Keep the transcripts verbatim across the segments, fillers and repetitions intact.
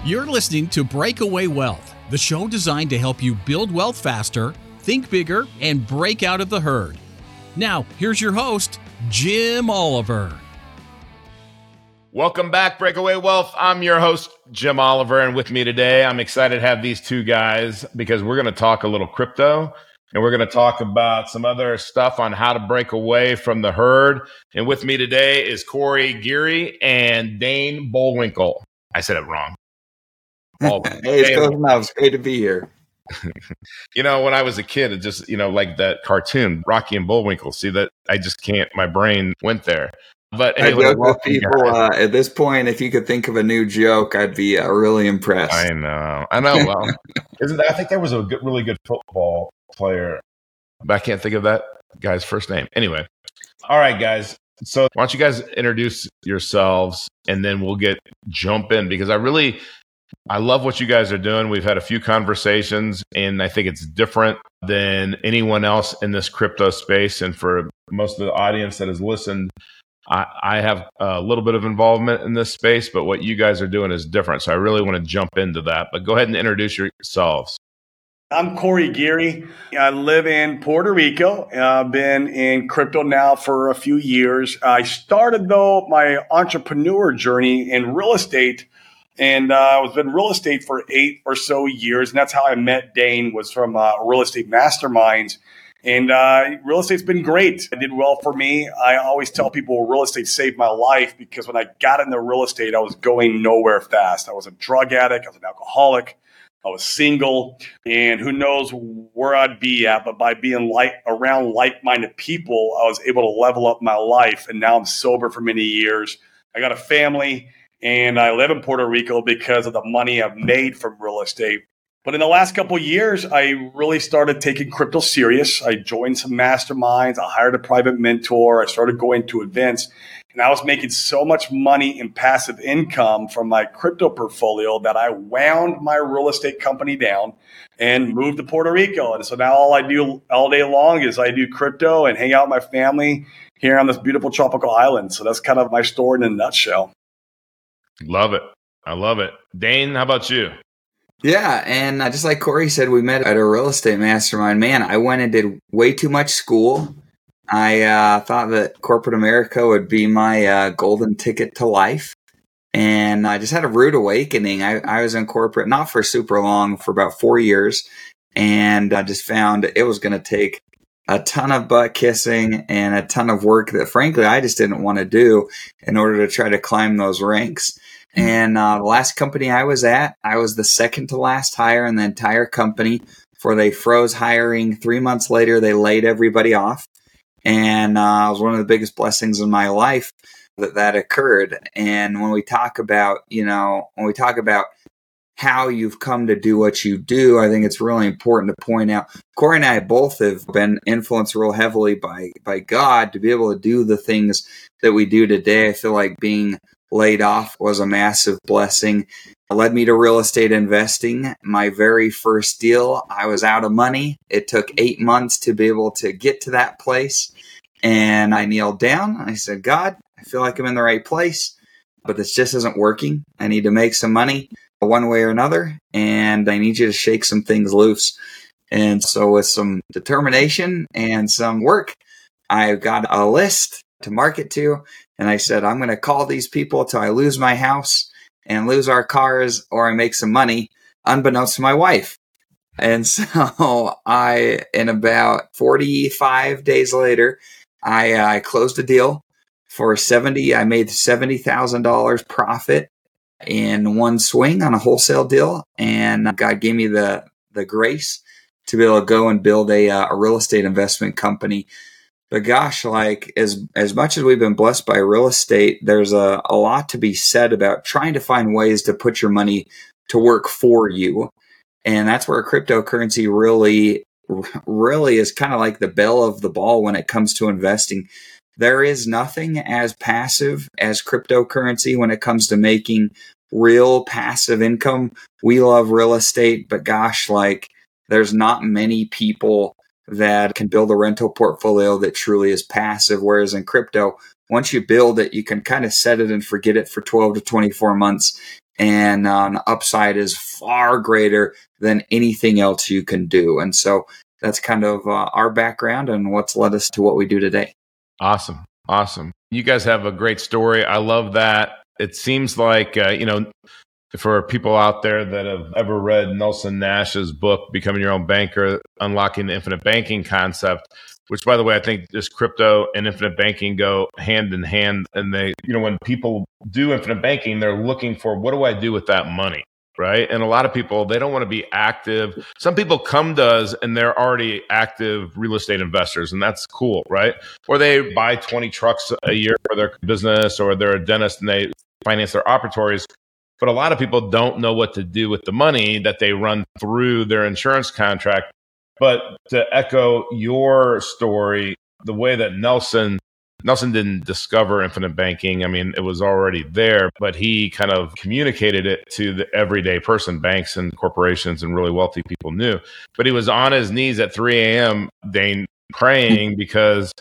You're listening to Breakaway Wealth, the show designed to help you build wealth faster, think bigger, and break out of the herd. Now, here's your host, Jim Oliver. Welcome back, Breakaway Wealth. I'm your host, Jim Oliver, and with me today, I'm excited to have these two guys because we're going to talk a little crypto, and we're going to talk about some other stuff on how to break away from the herd. And with me today is Corey Geary and Dane Bullwinkle. I said it wrong. Oh, hey, it's close enough. It's great to be here. You know, when I was a kid, it just, you know, like that cartoon, Rocky and Bullwinkle. See that? I just can't, my brain went there. But anyway, I joke with people uh, at this point, if you could think of a new joke, I'd be uh, really impressed. I know. I know. Well, isn't that, I think there was a good, really good football player, but I can't think of that guy's first name. Anyway. All right, guys. So why don't you guys introduce yourselves and then we'll get jump in because I really, I love what you guys are doing. We've had a few conversations and I think it's different than anyone else in this crypto space. And for most of the audience that has listened, I, I have a little bit of involvement in this space, but what you guys are doing is different. So I really want to jump into that, but go ahead and introduce yourselves. I'm Corey Geary. I live in Puerto Rico. I've been in crypto now for a few years. I started, though, my entrepreneur journey in real estate, and uh, I was in real estate for eight or so years, and that's how I met Dane, was from uh, Real Estate Masterminds. And uh, real estate's been great. It did well for me. I always tell people real estate saved my life because when I got into real estate, I was going nowhere fast. I was a drug addict. I was an alcoholic. I was single. And who knows where I'd be at. But by being like around like-minded people, I was able to level up my life. And now I'm sober for many years. I got a family. And I live in Puerto Rico because of the money I've made from real estate. But in the last couple of years, I really started taking crypto serious. I joined some masterminds. I hired a private mentor. I started going to events. And I was making so much money in passive income from my crypto portfolio that I wound my real estate company down and moved to Puerto Rico. And so now all I do all day long is I do crypto and hang out with my family here on this beautiful tropical island. So that's kind of my story in a nutshell. Love it. I love it. Dane, how about you? Yeah, and uh, just like Corey said, we met at a real estate mastermind. Man, I went and did way too much school. I uh, thought that corporate America would be my uh, golden ticket to life. And I just had a rude awakening. I, I was in corporate, not for super long, for about four years. And I just found it was going to take a ton of butt kissing and a ton of work that, frankly, I just didn't want to do in order to try to climb those ranks. And uh, the last company I was at, I was the second to last hire in the entire company. For they froze hiring. Three months later, they laid everybody off. And uh, it was one of the biggest blessings in my life that that occurred. And when we talk about, you know, when we talk about how you've come to do what you do, I think it's really important to point out, Corey and I both have been influenced real heavily by, by God to be able to do the things that we do today. I feel like being laid off was a massive blessing. It led me to real estate investing. My very first deal, I was out of money. It took eight months to be able to get to that place. And I kneeled down. I said, God, I feel like I'm in the right place, but this just isn't working. I need to make some money one way or another, and I need you to shake some things loose. And so with some determination and some work, I got a list to market to. And I said, I'm going to call these people till I lose my house and lose our cars or I make some money, unbeknownst to my wife. And so I, in about forty-five days later, I, uh, I closed a deal for seventy. I made seventy thousand dollars profit in one swing on a wholesale deal. And God gave me the, the grace to be able to go and build a, uh, a real estate investment company. But gosh, like as as much as we've been blessed by real estate, there's a, a lot to be said about trying to find ways to put your money to work for you. And that's where cryptocurrency really, really is kind of like the belle of the ball when it comes to investing. There is nothing as passive as cryptocurrency when it comes to making real passive income. We love real estate, but gosh, like there's not many people that can build a rental portfolio that truly is passive. Whereas in crypto, once you build it, you can kind of set it and forget it for twelve to twenty-four months. and um, the upside is far greater than anything else you can do. And so that's kind of uh, our background and what's led us to what we do today. Awesome. Awesome. You guys have a great story. I love that. It seems like, uh, you know, for people out there that have ever read Nelson Nash's book, Becoming Your Own Banker, Unlocking the Infinite Banking Concept, which, by the way, I think just crypto and infinite banking go hand in hand. And they, you know, when people do infinite banking, they're looking for, what do I do with that money? Right. And a lot of people, they don't want to be active. Some people come to us and they're already active real estate investors, and that's cool. Right. Or they buy twenty trucks a year for their business, or they're a dentist and they finance their operatories. But a lot of people don't know what to do with the money that they run through their insurance contract. But to echo your story, the way that Nelson Nelson didn't discover infinite banking. I mean, it was already there, but he kind of communicated it to the everyday person. Banks and corporations and really wealthy people knew. But he was on his knees at three a.m., Dane, praying because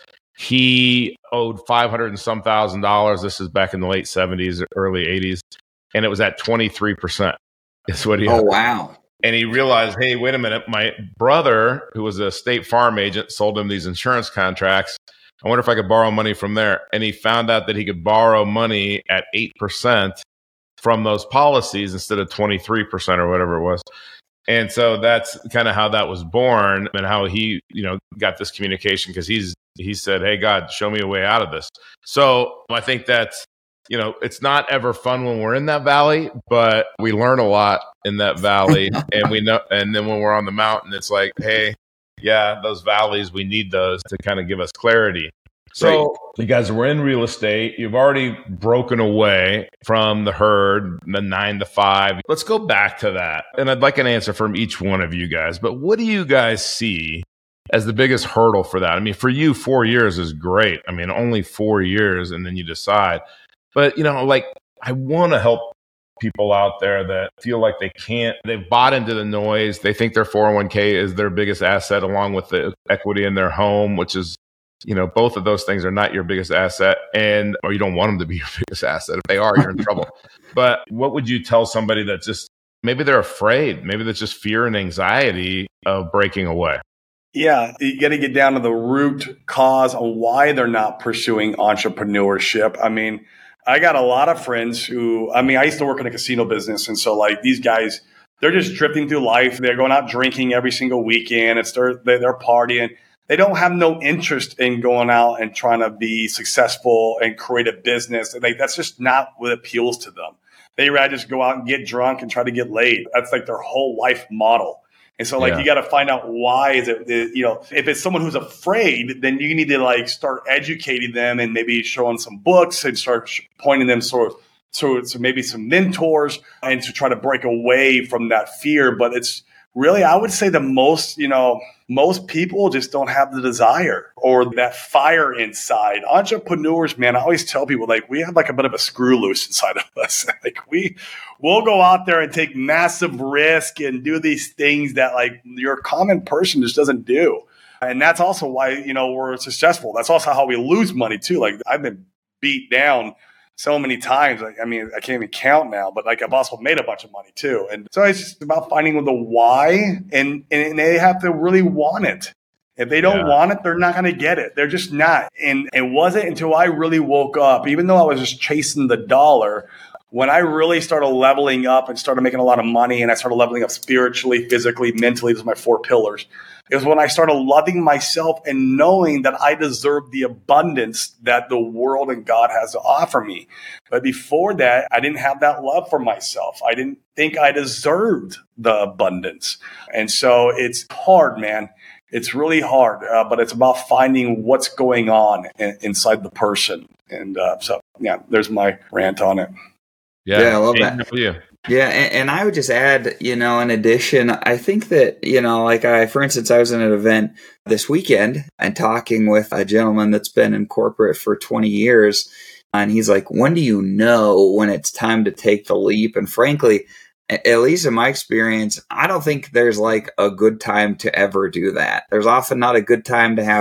he owed five hundred and some thousand dollars. This is back in the late seventies, early eighties. And it was at twenty-three percent. Is what he Oh, had. wow. And he realized, hey, wait a minute. My brother, who was a State Farm agent, sold him these insurance contracts. I wonder if I could borrow money from there. And he found out that he could borrow money at eight percent from those policies instead of twenty-three percent or whatever it was. And so that's kind of how that was born, and how he, you know, got this communication, because he's he said, hey, God, show me a way out of this. So I think that's, you know, it's not ever fun when we're in that valley, but we learn a lot in that valley. and we know, and then when we're on the mountain, it's like, hey, yeah, those valleys, we need those to kind of give us clarity. So right. You guys were in real estate. You've already broken away from the herd, the nine to five. Let's go back to that. And I'd like an answer from each one of you guys. But what do you guys see as the biggest hurdle for that? I mean, for you, four years is great. I mean, only four years and then you decide. But, you know, like, I want to help people out there that feel like they can't, they've bought into the noise. They think their four oh one k is their biggest asset, along with the equity in their home, which is, you know, both of those things are not your biggest asset, and, or you don't want them to be your biggest asset. If they are, you're in trouble. But what would you tell somebody that just, maybe they're afraid, maybe that's just fear and anxiety of breaking away? Yeah, you got to get down to the root cause of why they're not pursuing entrepreneurship. I mean, I got a lot of friends who, I mean, I used to work in a casino business. And so like these guys, they're just drifting through life. They're going out drinking every single weekend. It's their, they're partying. They don't have no interest in going out and trying to be successful and create a business. Like, that's just not what appeals to them. They rather just go out and get drunk and try to get laid. That's like their whole life model. And so, like, yeah. you got to find out why is it, you know, if it's someone who's afraid, then you need to, like, start educating them and maybe showing some books and start pointing them sort of to, to maybe some mentors, and to try to break away from that fear. But it's really, I would say the most, you know, most people just don't have the desire or that fire inside. Entrepreneurs, man, I always tell people, like, we have like a bit of a screw loose inside of us. Like, we will go out there and take massive risk and do these things that, like, your common person just doesn't do. And that's also why, you know, we're successful. That's also how we lose money too. Like, I've been beat down so many times. Like, I mean, I can't even count now, but like, I've also made a bunch of money too. And so it's just about finding the why, and, and they have to really want it. If they don't yeah. want it, they're not going to get it. They're just not. And it wasn't until I really woke up, even though I was just chasing the dollar, when I really started leveling up and started making a lot of money, and I started leveling up spiritually, physically, mentally, those are my four pillars. It was when I started loving myself and knowing that I deserve the abundance that the world and God has to offer me. But before that, I didn't have that love for myself. I didn't think I deserved the abundance. And so it's hard, man. It's really hard, uh, but it's about finding what's going on in, inside the person. And uh, so, yeah, there's my rant on it. Yeah, yeah I love that. Yeah. Yeah, and, and I would just add, you know, in addition, I think that, you know, like I, for instance, I was in an event this weekend and talking with a gentleman that's been in corporate for twenty years. And he's like, when do you know when it's time to take the leap? And frankly, at least in my experience, I don't think there's like a good time to ever do that. There's often not a good time to have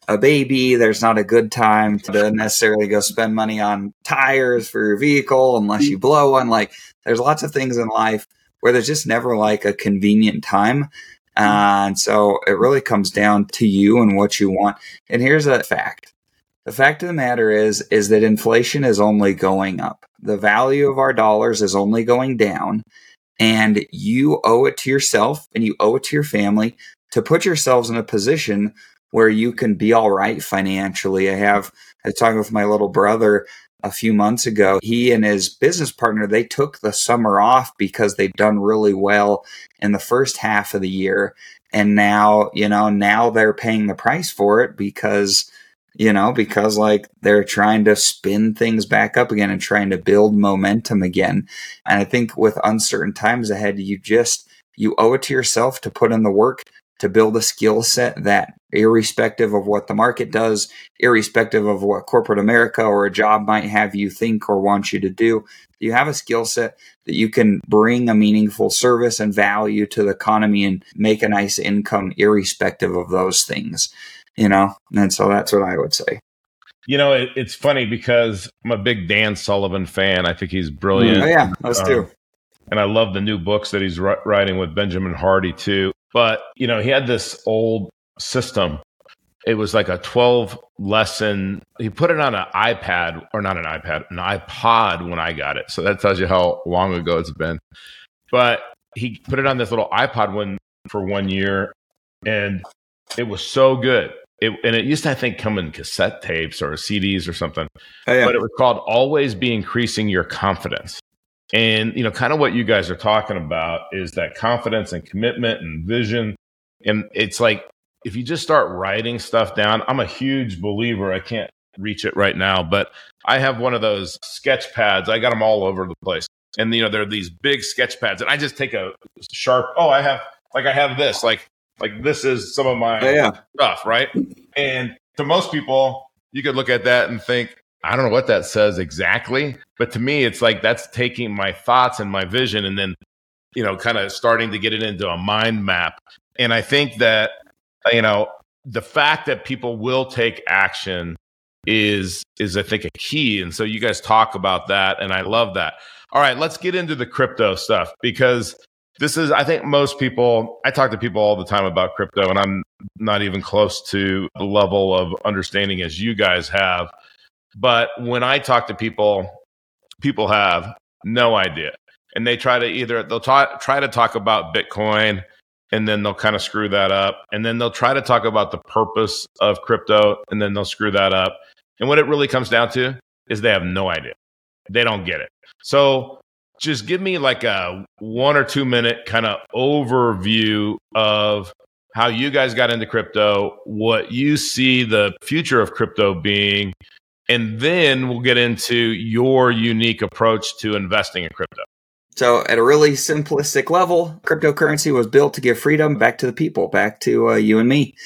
a baby. There's not a good time to necessarily go spend money on tires for your vehicle unless you blow one. Like, there's lots of things in life where there's just never like a convenient time. Uh, and so it really comes down to you and what you want. And here's a fact. The fact of the matter is, is that inflation is only going up. The value of our dollars is only going down. And you owe it to yourself and you owe it to your family to put yourselves in a position where you can be all right financially. I have, I was talking with my little brother a few months ago. He and his business partner, they took the summer off because they'd done really well in the first half of the year. And now, you know, now they're paying the price for it because, you know, because like they're trying to spin things back up again and trying to build momentum again. And I think with uncertain times ahead, you just, you owe it to yourself to put in the work to build a skill set that, irrespective of what the market does, irrespective of what corporate America or a job might have you think or want you to do, you have a skill set that you can bring a meaningful service and value to the economy and make a nice income irrespective of those things, you know? And so that's what I would say. You know, it, it's funny because I'm a big Dan Sullivan fan. I think he's brilliant. Oh, yeah, us um, too. And I love the new books that he's writing with Benjamin Hardy too. But, you know, he had this old system. It was like a twelve lesson. He put it on an iPad, or not an iPad, an iPod when I got it. So that tells you how long ago it's been. But he put it on this little iPod one for one year, and it was so good. It, and it used to, I think, come in cassette tapes or C Ds or something. Oh, yeah. But it was called Always Be Increasing Your Confidence. And, you know, kind of what you guys are talking about is that confidence and commitment and vision. And it's like, if you just start writing stuff down, I'm a huge believer. I can't reach it right now, but I have one of those sketch pads. I got them all over the place. And, you know, they're these big sketch pads. And I just take a sharp, oh, I have, like I have this, like, like this is some of my oh, yeah. stuff, right? And to most people, you could look at that and think, I don't know what that says exactly, but to me, it's like that's taking my thoughts and my vision and then, you know, kind of starting to get it into a mind map. And I think that, you know, the fact that people will take action is, is I think, a key. And so you guys talk about that, and I love that. All right, let's get into the crypto stuff, because this is, I think most people, I talk to people all the time about crypto, and I'm not even close to the level of understanding as you guys have. But when I talk to people, people have no idea. And they try to either, they'll talk, try to talk about Bitcoin, and then they'll kind of screw that up. And then they'll try to talk about the purpose of crypto, and then they'll screw that up. And what it really comes down to is they have no idea. They don't get it. So just give me like a one or two minute kind of overview of how you guys got into crypto, what you see the future of crypto being, and then we'll get into your unique approach to investing in crypto. So at a really simplistic level, cryptocurrency was built to give freedom back to the people, back to uh, you and me.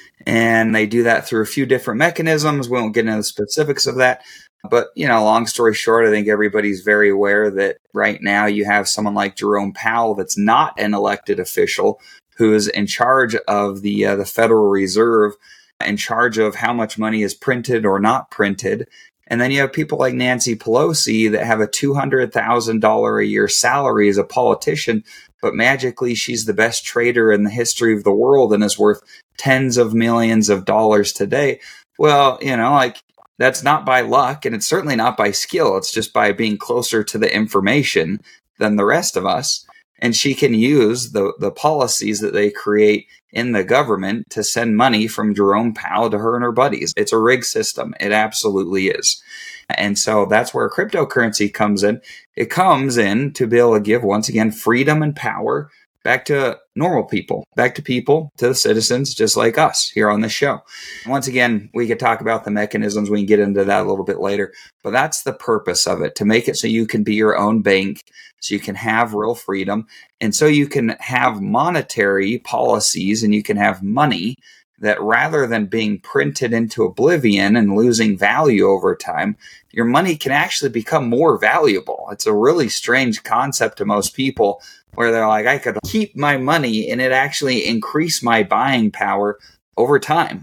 And they do that through a few different mechanisms. We won't get into the specifics of that. But, you know, long story short, I think everybody's very aware that right now you have someone like Jerome Powell that's not an elected official who is in charge of the uh, the Federal Reserve, in charge of how much money is printed or not printed. And then you have people like Nancy Pelosi that have a two hundred thousand dollars a year salary as a politician, but magically she's the best trader in the history of the world and is worth tens of millions of dollars today. Well, you know, like that's not by luck, and it's certainly not by skill. It's just by being closer to the information than the rest of us. And she can use the, the policies that they create in the government to send money from Jerome Powell to her and her buddies. It's a rigged system. It absolutely is. And so that's where cryptocurrency comes in. It comes in to be able to give, once again, freedom and power back to normal people, back to people, to the citizens, just like us here on this show. Once again, we could talk about the mechanisms. We can get into that a little bit later, but that's the purpose of it, to make it so you can be your own bank, so you can have real freedom, and so you can have monetary policies and you can have money that, rather than being printed into oblivion and losing value over time, your money can actually become more valuable. It's a really strange concept to most people, where they're like, I could keep my money and it actually increase my buying power over time.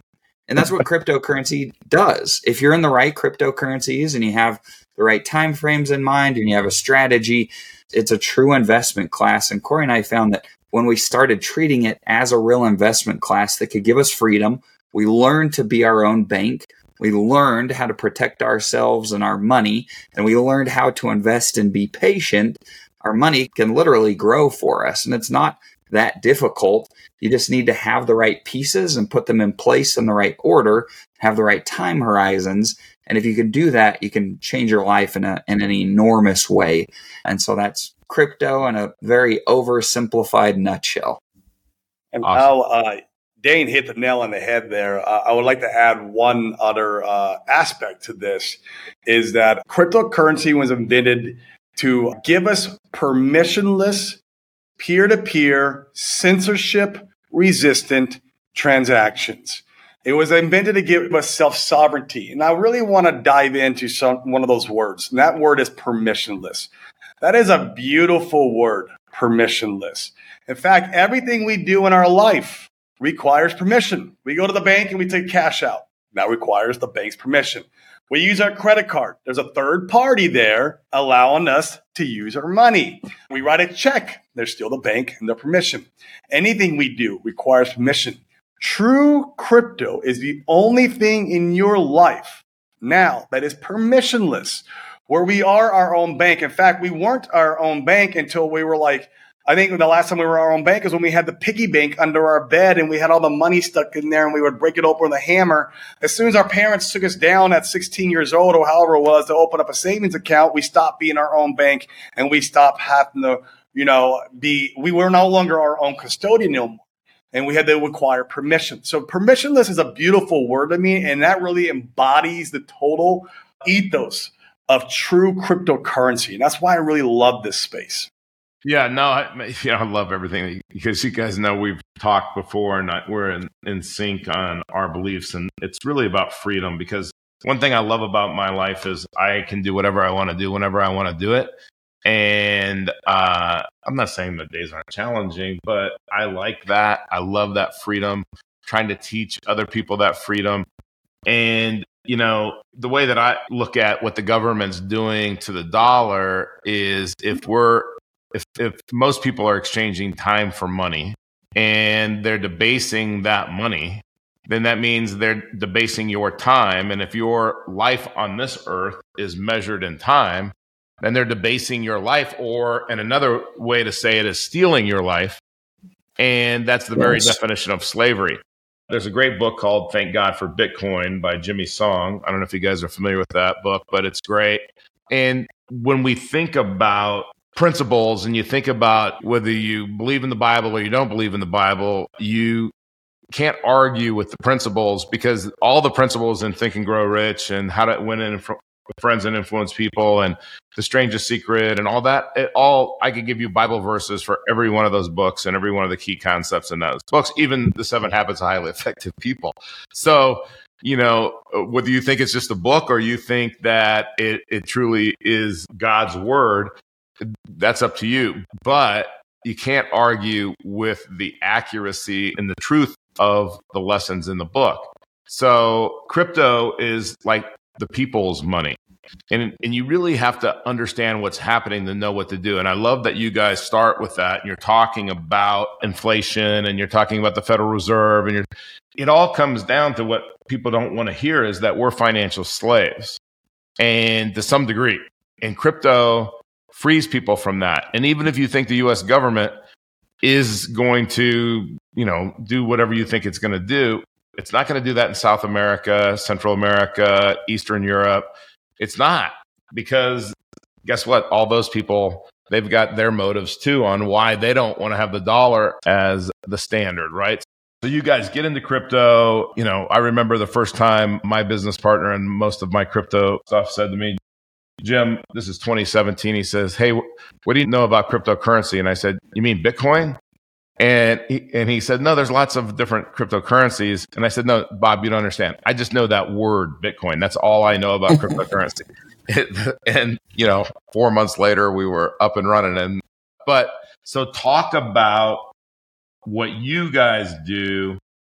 And that's what cryptocurrency does. If you're in the right cryptocurrencies and you have the right time frames in mind and you have a strategy, it's a true investment class. And Corey and I found that when we started treating it as a real investment class that could give us freedom, we learned to be our own bank. We learned how to protect ourselves and our money, and we learned how to invest and be patient. Our money can literally grow for us, and it's not that difficult. You just need to have the right pieces and put them in place in the right order, have the right time horizons. And if you can do that, you can change your life in, a, in an enormous way. And so that's crypto in a very oversimplified nutshell. And Awesome. Al, uh, Dane hit the nail on the head there. Uh, I would like to add one other uh, aspect to this, is that cryptocurrency was invented to give us permissionless, peer-to-peer, censorship-resistant transactions. It was invented to give us self-sovereignty. And I really want to dive into some one of those words. And that word is permissionless. That is a beautiful word, permissionless. In fact, everything we do in our life requires permission. We go to the bank and we take cash out. That requires the bank's permission. We use our credit card. There's a third party there allowing us to use our money. We write a check. There's still the bank and their permission. Anything we do requires permission. True crypto is the only thing in your life now that is permissionless, where we are our own bank. In fact, we weren't our own bank until we were like, I think the last time we were our own bank is when we had the piggy bank under our bed and we had all the money stuck in there and we would break it open with a hammer. As soon as our parents took us down at sixteen years old or however it was to open up a savings account, we stopped being our own bank and we stopped having to, you know, be, we were no longer our own custodian no more. And we had to require permission. So permissionless is a beautiful word to me, and that really embodies the total ethos of true cryptocurrency. And that's why I really love this space. Yeah, no, I, you know, I love everything because you guys know we've talked before and I, we're in, in sync on our beliefs. And it's really about freedom, because one thing I love about my life is I can do whatever I want to do whenever I want to do it. And uh, I'm not saying the days aren't challenging, but I like that. I love that freedom, trying to teach other people that freedom. And, you know, the way that I look at what the government's doing to the dollar is if we're If, if most people are exchanging time for money and they're debasing that money, then that means they're debasing your time. And if your life on this earth is measured in time, then they're debasing your life, or, and another way to say it is stealing your life. And that's the very Yes. definition of slavery. There's a great book called Thank God for Bitcoin by Jimmy Song. I don't know if you guys are familiar with that book, but it's great. And when we think about principles and you think about whether you believe in the Bible or you don't believe in the Bible, you can't argue with the principles, because all the principles in Think and Grow Rich and How to Win and Influ- Friends and Influence People and The Strangest Secret and all that, it all, I could give you Bible verses for every one of those books and every one of the key concepts in those books, even The Seven Habits of Highly Effective People. So, you know, whether you think it's just a book or you think that it, it truly is God's word, that's up to you. But you can't argue with the accuracy and the truth of the lessons in the book. So crypto is like the people's money. And, and you really have to understand what's happening to know what to do. And I love that you guys start with that. And you're talking about inflation and you're talking about the Federal Reserve. And you're, it all comes down to what people don't want to hear, is that we're financial slaves. And to some degree, and crypto frees people from that. And even if you think the U S government is going to, you know, do whatever you think it's going to do, it's not going to do that in South America, Central America, Eastern Europe. It's not, because guess what? All those people, they've got their motives too on why they don't want to have the dollar as the standard, right? So you guys get into crypto. You know, I remember the first time my business partner and most of my crypto stuff said to me, Jim, this is twenty seventeen. He says, hey, what do you know about cryptocurrency? And I said, you mean Bitcoin? And he, and he said, no, there's lots of different cryptocurrencies. And I said, no, Bob, you don't understand. I just know that word Bitcoin. That's all I know about cryptocurrency. It, and, you know, four months later, we were up and running. And, but so talk about what you guys do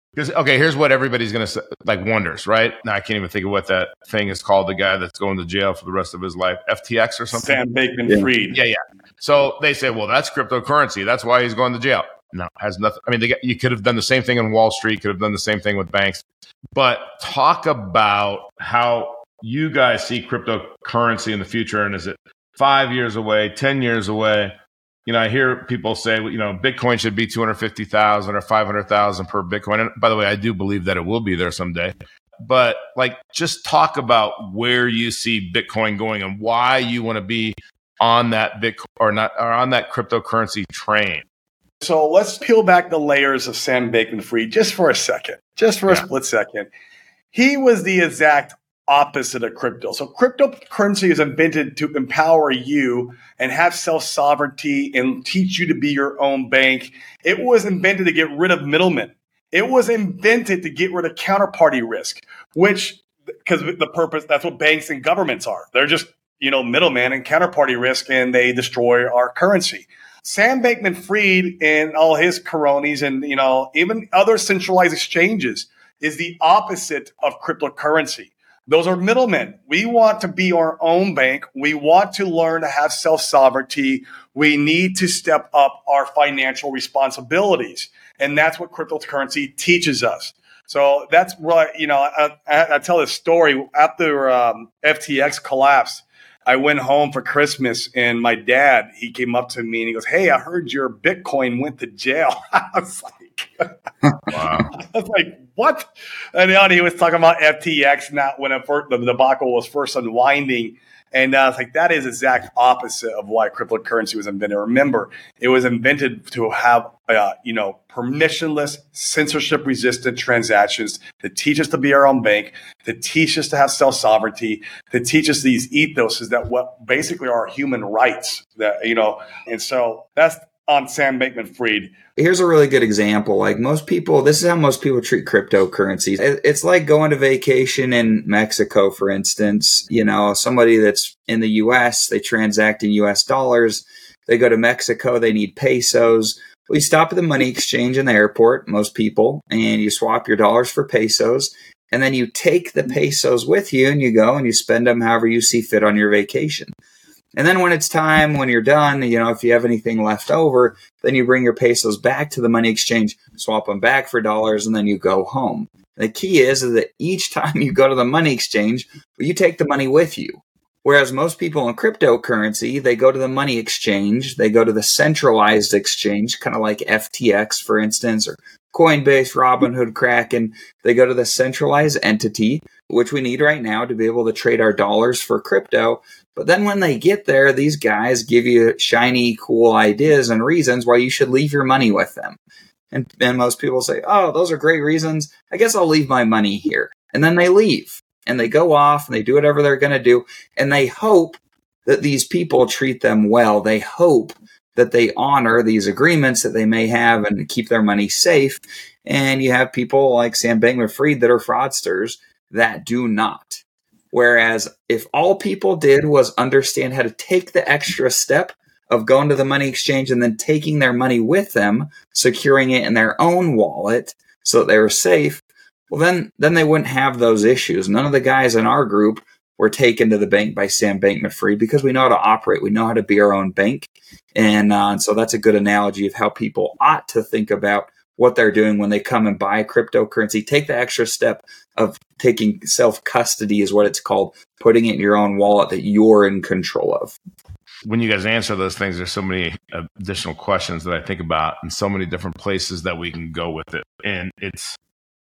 Because, okay, here's what everybody's going to say, like wonders, right? Now I can't even think of what that thing is called, the guy that's going to jail for the rest of his life. F T X or something? Sam Bankman-Fried. Yeah, yeah. So they say, well, that's cryptocurrency. That's why he's going to jail. No, it has nothing. I mean, they got, you could have done the same thing on Wall Street, could have done the same thing with banks. But talk about how you guys see cryptocurrency in the future. And is it five years away, ten years away? You know, I hear people say, you know, Bitcoin should be two hundred fifty thousand or five hundred thousand per Bitcoin. And by the way, I do believe that it will be there someday. But like, just talk about where you see Bitcoin going and why you want to be on that Bitcoin or not, or on that cryptocurrency train. So let's peel back the layers of Sam Bankman-Fried just for a second, just for a yeah. split second. He was the exact opposite of crypto. So cryptocurrency is invented to empower you and have self-sovereignty and teach you to be your own bank. It was invented to get rid of middlemen. It was invented to get rid of counterparty risk, which, because the purpose, that's what banks and governments are. They're just, you know, middleman and counterparty risk, and they destroy our currency. Sam Bankman-Fried and all his cronies and, you know, even other centralized exchanges is the opposite of cryptocurrency. Those are middlemen. We want to be our own bank. We want to learn to have self-sovereignty. We need to step up our financial responsibilities. And that's what cryptocurrency teaches us. So that's right. You know, I, I, I tell this story after um, F T X collapsed. I went home for Christmas, and my dad, he came up to me and he goes, "Hey, I heard your Bitcoin went to jail." I was like, wow. I was like, what? And then he was talking about F T X, not when it first, the debacle was first unwinding. And I was like, that is exact opposite of why cryptocurrency was invented. Remember, it was invented to have, uh, you know, permissionless, censorship-resistant transactions to teach us to be our own bank, to teach us to have self-sovereignty, to teach us these ethoses that what basically are human rights. That you know, and so that's on Sam Bankman-Fried. Here's a really good example. Like most people, this is how most people treat cryptocurrencies. It's like going to vacation in Mexico, for instance. You know, somebody that's in the U S, they transact in U S dollars. They go to Mexico, they need pesos. We stop at the money exchange in the airport, most people, and you swap your dollars for pesos. And then you take the pesos with you and you go and you spend them however you see fit on your vacation. And then when it's time, when you're done, you know, if you have anything left over, then you bring your pesos back to the money exchange, swap them back for dollars, and then you go home. The key is, is that each time you go to the money exchange, you take the money with you. Whereas most people in cryptocurrency, they go to the money exchange, they go to the centralized exchange, kind of like F T X, for instance, or Coinbase, Robinhood, Kraken. They go to the centralized entity, which we need right now to be able to trade our dollars for crypto. But then when they get there, these guys give you shiny, cool ideas and reasons why you should leave your money with them. And, and most people say, oh, those are great reasons. I guess I'll leave my money here. And then they leave and they go off and they do whatever they're going to do. And they hope that these people treat them well. They hope that they honor these agreements that they may have and keep their money safe. And you have people like Sam Bankman-Fried that are fraudsters that do not. Whereas if all people did was understand how to take the extra step of going to the money exchange and then taking their money with them, securing it in their own wallet so that they were safe, well, then, then they wouldn't have those issues. None of the guys in our group were taken to the bank by Sam Bankman-Fried because we know how to operate. We know how to be our own bank. And, uh, and so that's a good analogy of how people ought to think about what they're doing when they come and buy cryptocurrency. Take the extra step of taking self-custody is what it's called, putting it in your own wallet that you're in control of. When you guys answer those things, there's so many additional questions that I think about and so many different places that we can go with it. And it's,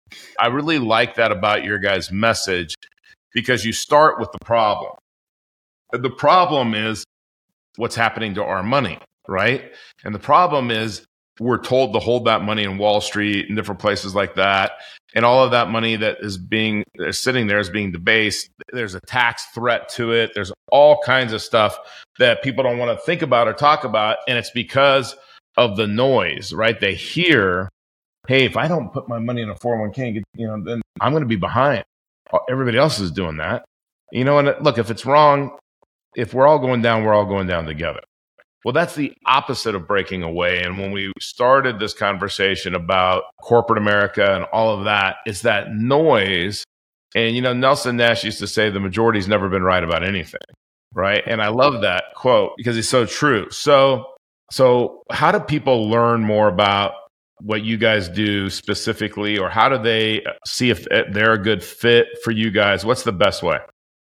I really like that about your guys' message because you start with the problem. The problem is what's happening to our money, right? And the problem is we're told to hold that money in Wall Street and different places like that. And all of that money that is being is sitting there is being debased. There's a tax threat to it. There's all kinds of stuff that people don't want to think about or talk about. And it's because of the noise, right? They hear, hey, if I don't put my money in a four oh one k, you know, then I'm going to be behind. Everybody else is doing that. You know, and look, if it's wrong, if we're all going down, we're all going down together. Well, that's the opposite of breaking away. And when we started this conversation about corporate America and all of that, it's that noise. And, you know, Nelson Nash used to say the majority's never been right about anything, right? And I love that quote because it's so true. So, so how do people learn more about what you guys do specifically, or how do they see if they're a good fit for you guys? What's the best way?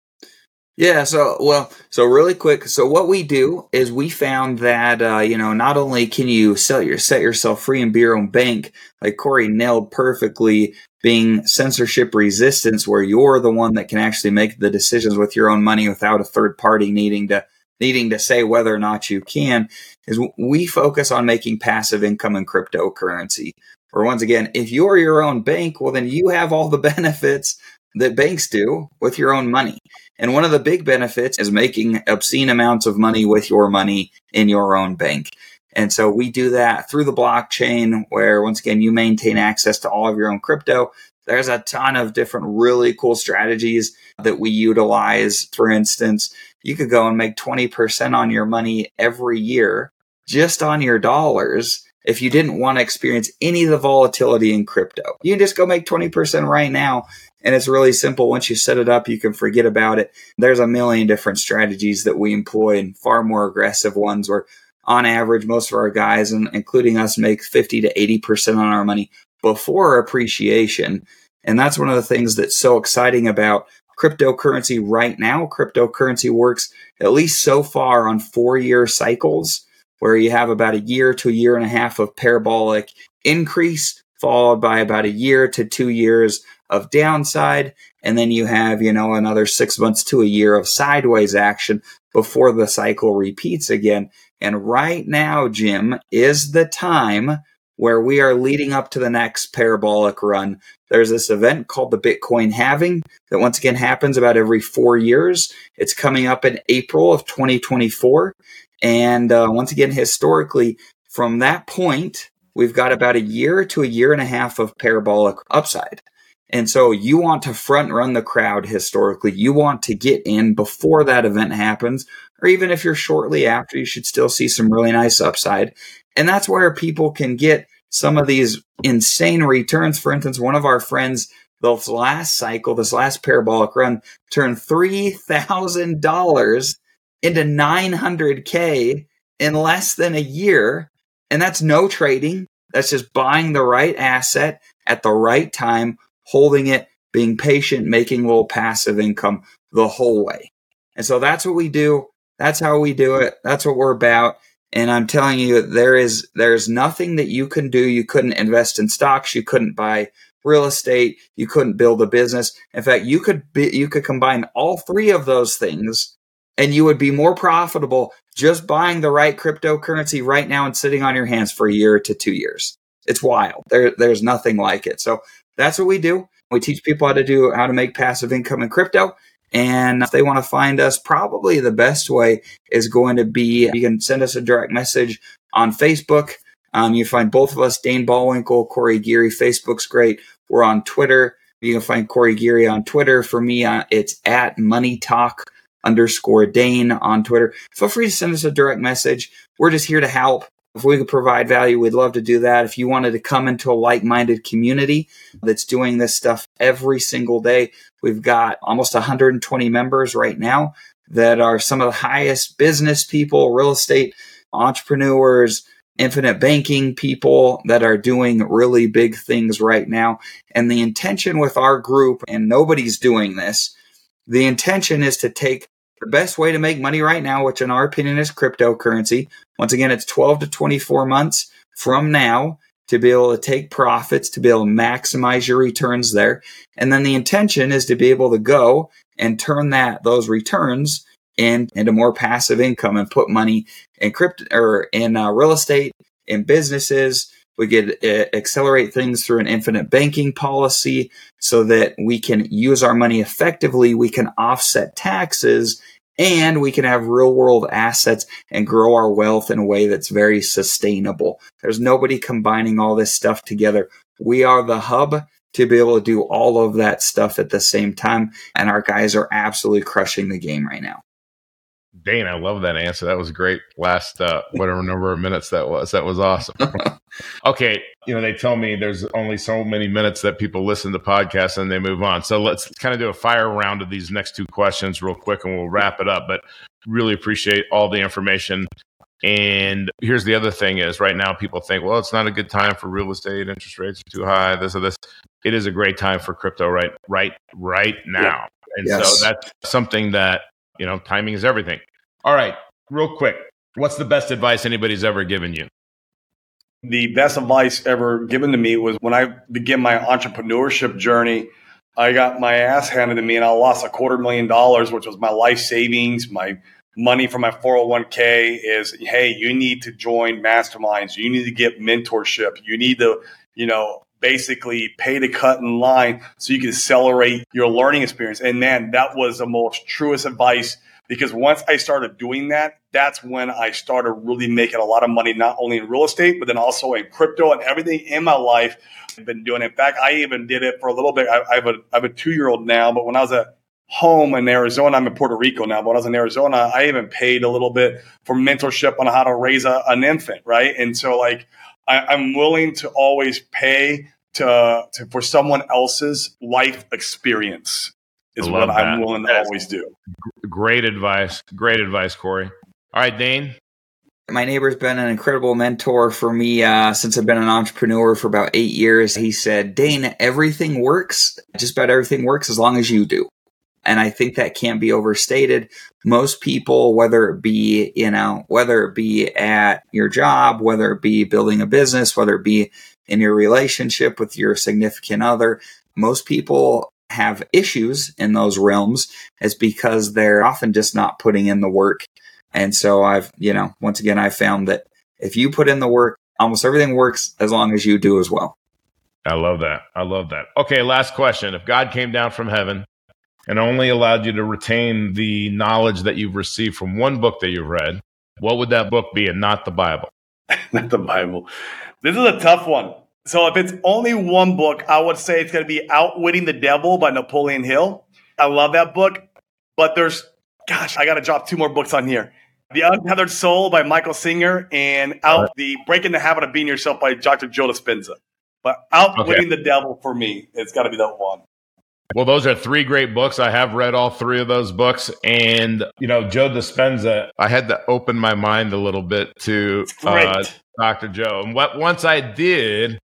Yeah, so, well, so really quick. So what we do is we found that, uh, you know, not only can you sell your, set yourself free and be your own bank, like Corey nailed perfectly, being censorship resistance, where you're the one that can actually make the decisions with your own money without a third party needing to, needing to say whether or not you can, is we focus on making passive income in cryptocurrency. Or once again, if you're your own bank, well, then you have all the benefits that banks do with your own money. And one of the big benefits is making obscene amounts of money with your money in your own bank. And so we do that through the blockchain, where once again, you maintain access to all of your own crypto. There's a ton of different really cool strategies that we utilize. For instance, you could go and make twenty percent on your money every year just on your dollars. If you didn't want to experience any of the volatility in crypto, you can just go make twenty percent right now. And it's really simple. Once you set it up, you can forget about it. There's a million different strategies that we employ, and far more aggressive ones where on average, most of our guys, and including us, make fifty to eighty percent on our money before appreciation. And that's one of the things that's so exciting about cryptocurrency right now. Cryptocurrency works, at least so far, on four-year cycles, where you have about a year to a year and a half of parabolic increase, followed by about a year to two years of downside. And then you have, you know, another six months to a year of sideways action before the cycle repeats again. And right now, Jim, is the time where we are leading up to the next parabolic run. There's this event called the Bitcoin halving that once again happens about every four years. It's coming up in April of twenty twenty-four. And uh, once again, historically, from that point, we've got about a year to a year and a half of parabolic upside. And so you want to front run the crowd historically. You want to get in before that event happens, or even if you're shortly after, you should still see some really nice upside. And that's where people can get some of these insane returns. For instance, one of our friends, this last cycle, this last parabolic run, turned three thousand dollars into nine hundred K in less than a year. And that's no trading. That's just buying the right asset at the right time, holding it, being patient, making a little passive income the whole way. And so that's what we do. That's how we do it. That's what we're about. And I'm telling you, there is there's nothing that you can do. You couldn't invest in stocks. You couldn't buy real estate. You couldn't build a business. In fact, you could be, you could combine all three of those things, and you would be more profitable just buying the right cryptocurrency right now and sitting on your hands for a year to two years. It's wild. There, there's nothing like it. So that's what we do. We teach people how to do how to make passive income in crypto. And if they want to find us, probably the best way is going to be, you can send us a direct message on Facebook. Um, you find both of us, Dane Ballwinkle, Corey Geary. Facebook's great. We're on Twitter. You can find Corey Geary on Twitter. For me, uh, it's at Money Talk underscore Dane on Twitter. Feel free to send us a direct message. We're just here to help. If we could provide value, we'd love to do that. If you wanted to come into a like-minded community that's doing this stuff every single day, we've got almost one hundred twenty members right now that are some of the highest business people, real estate entrepreneurs, infinite banking people that are doing really big things right now. And the intention with our group, and nobody's doing this, the intention is to take the best way to make money right now, which in our opinion is cryptocurrency. Once again, it's twelve to twenty-four months from now to be able to take profits, to be able to maximize your returns there. And then the intention is to be able to go and turn that those returns in, into more passive income and put money in crypto or in uh, real estate, in businesses. We could uh, accelerate things through an infinite banking policy so that we can use our money effectively. We can offset taxes, and we can have real world assets and grow our wealth in a way that's very sustainable. There's nobody combining all this stuff together. We are the hub to be able to do all of that stuff at the same time. And our guys are absolutely crushing the game right now. Dane, I love that answer. That was great. Last, uh, whatever number of minutes that was. That was awesome. Okay. You know, they tell me there's only so many minutes that people listen to podcasts and they move on. So let's kind of do a fire round of these next two questions real quick and we'll wrap it up. But really appreciate all the information. And here's the other thing is right now people think, well, it's not a good time for real estate. Interest rates are too high, this or this. It is a great time for crypto right, right, right now. Yeah. And yes. so that's something that, you know, timing is everything. All right, real quick. What's the best advice anybody's ever given you? The best advice ever given to me was when I began my entrepreneurship journey, I got my ass handed to me and I lost a quarter million dollars, which was my life savings, my money from my four oh one k is, hey, you need to join masterminds. You need to get mentorship. You need to, you know, basically pay to cut in line so you can accelerate your learning experience. And man, that was the most truest advice. Because once I started doing that, that's when I started really making a lot of money, not only in real estate, but then also in crypto and everything in my life. I've been doing it. In fact, I even did it for a little bit. I, I have a I have a two-year-old now, but when I was at home in Arizona, I'm in Puerto Rico now, but when I was in Arizona, I even paid a little bit for mentorship on how to raise a, an infant, right? And so like I, I'm willing to always pay to, to for someone else's life experience. Is what that. I'm willing to That's always do. Great advice. Great advice, Corey. All right, Dane. My neighbor's been an incredible mentor for me uh, since I've been an entrepreneur for about eight years. He said, Dane, everything works. Just about everything works as long as you do. And I think that can't be overstated. Most people, whether it be, you know, whether it be at your job, whether it be building a business, whether it be in your relationship with your significant other, most people have issues in those realms is because they're often just not putting in the work. And so I've, you know, once again, I found that if you put in the work, almost everything works as long as you do as well. I love that. I love that. Okay. Last question. If God came down from heaven and only allowed you to retain the knowledge that you've received from one book that you've read, what would that book be and not the Bible? Not the Bible. This is a tough one. So if it's only one book, I would say it's going to be Outwitting the Devil by Napoleon Hill. I love that book. But there's, gosh, I got to drop two more books on here. The Untethered Soul by Michael Singer and Out the Breaking the Habit of Being Yourself by Doctor Joe Dispenza. But Outwitting okay. the Devil for me, it's got to be that one. Well, those are three great books. I have read all three of those books. And, you know, Joe Dispenza, I had to open my mind a little bit to uh, Doctor Joe. And what once I did,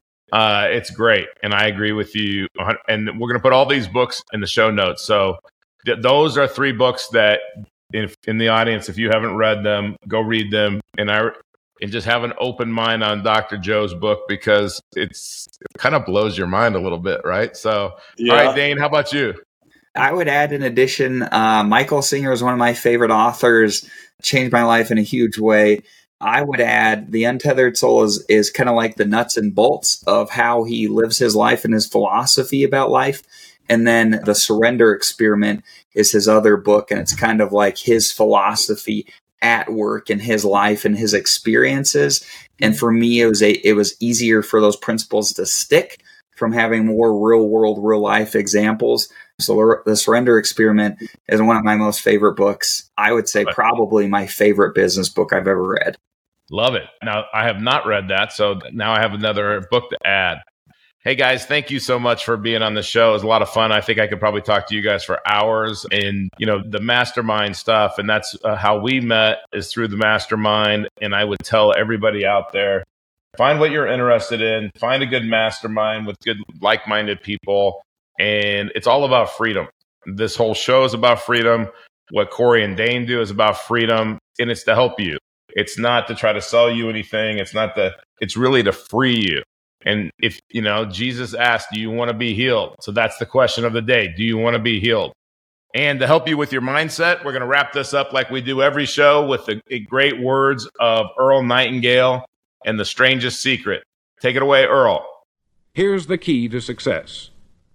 uh, it's great. And I agree with you. And we're going to put all these books in the show notes. So th- those are three books that if, in the audience, if you haven't read them, go read them. And I and just have an open mind on Doctor Joe's book because it's it kind of blows your mind a little bit, right? So, yeah. All right, Dane, how about you? I would add in addition, uh, Michael Singer is one of my favorite authors, changed my life in a huge way. I would add The Untethered Soul is, is kind of like the nuts and bolts of how he lives his life and his philosophy about life. And then The Surrender Experiment is his other book, and it's kind of like his philosophy at work in his life and his experiences. And for me, it was a, it was easier for those principles to stick from having more real world, real life examples. So The Surrender Experiment is one of my most favorite books. I would say probably my favorite business book I've ever read. Love it. Now, I have not read that, so now I have another book to add. Hey guys, thank you so much for being on the show. It was a lot of fun. I think I could probably talk to you guys for hours and, you know, the mastermind stuff. And that's uh, how we met is through the mastermind. And I would tell everybody out there, find what you're interested in, find a good mastermind with good like-minded people. And it's all about freedom. This whole show is about freedom. What Corey and Dane do is about freedom, and it's to help you. It's not to try to sell you anything. It's not to, it's really to free you. And if, you know, Jesus asked, do you want to be healed? So that's the question of the day. Do you want to be healed? And to help you with your mindset, we're going to wrap this up like we do every show with the great words of Earl Nightingale and The Strangest Secret. Take it away, Earl. Here's the key to success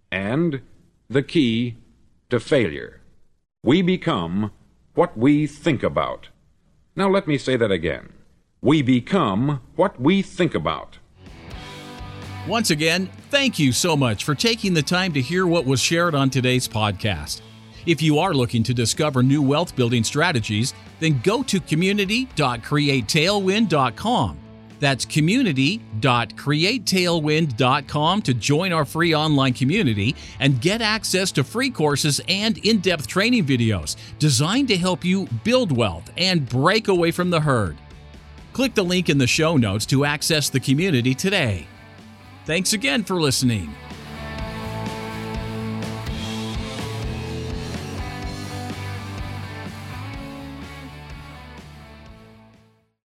and the key to failure. We become what we think about. Now let me say that again. We become what we think about. Once again, thank you so much for taking the time to hear what was shared on today's podcast. If you are looking to discover new wealth building strategies, then go to community dot create tailwind dot com. That's community dot create tailwind dot com to join our free online community and get access to free courses and in-depth training videos designed to help you build wealth and break away from the herd. Click the link in the show notes to access the community today. Thanks again for listening.